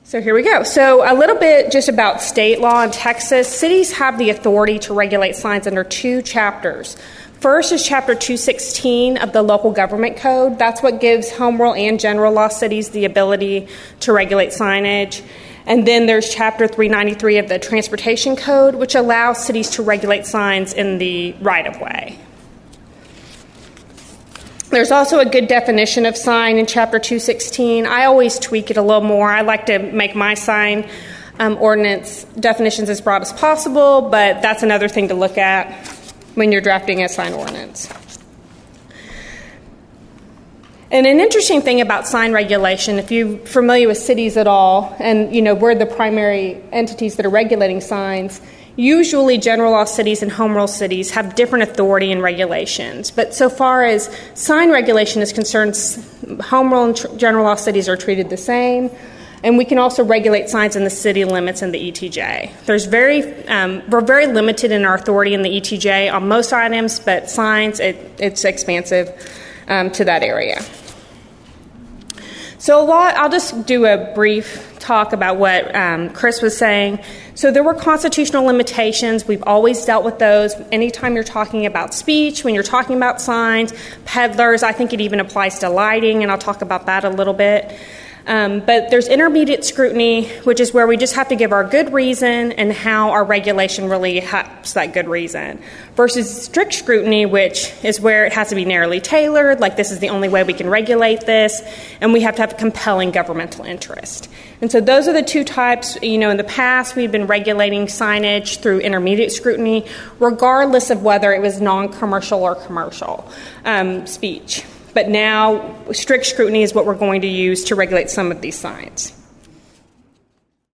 So here we go. So a little bit just about state law in Texas. Cities have the authority to regulate signs under two chapters. First is Chapter 216 of the Local Government Code. That's what gives home rule and general law cities the ability to regulate signage. And then there's Chapter 393 of the Transportation Code, which allows cities to regulate signs in the right-of-way. There's also a good definition of sign in Chapter 216. I always tweak it a little more. I like to make my sign ordinance definitions as broad as possible, but that's another thing to look at when you're drafting a sign ordinance. And an interesting thing about sign regulation, if you're familiar with cities at all, and we're the primary entities that are regulating signs, usually general law cities and home rule cities have different authority and regulations. But so far as sign regulation is concerned, home rule and general law cities are treated the same. And we can also regulate signs in the city limits and the ETJ. We're very limited in our authority in the ETJ on most items, but signs, it's expansive to that area. So I'll just do a brief talk about what Chris was saying. So there were constitutional limitations. We've always dealt with those. Anytime you're talking about speech, when you're talking about signs, peddlers, I think it even applies to lighting, and I'll talk about that a little bit. But there's intermediate scrutiny, which is where we just have to give our good reason and how our regulation really helps that good reason, versus strict scrutiny, which is where it has to be narrowly tailored, like this is the only way we can regulate this, and we have to have a compelling governmental interest. And so those are the two types. In the past, we've been regulating signage through intermediate scrutiny, regardless of whether it was non-commercial or commercial speech. But now, strict scrutiny is what we're going to use to regulate some of these signs.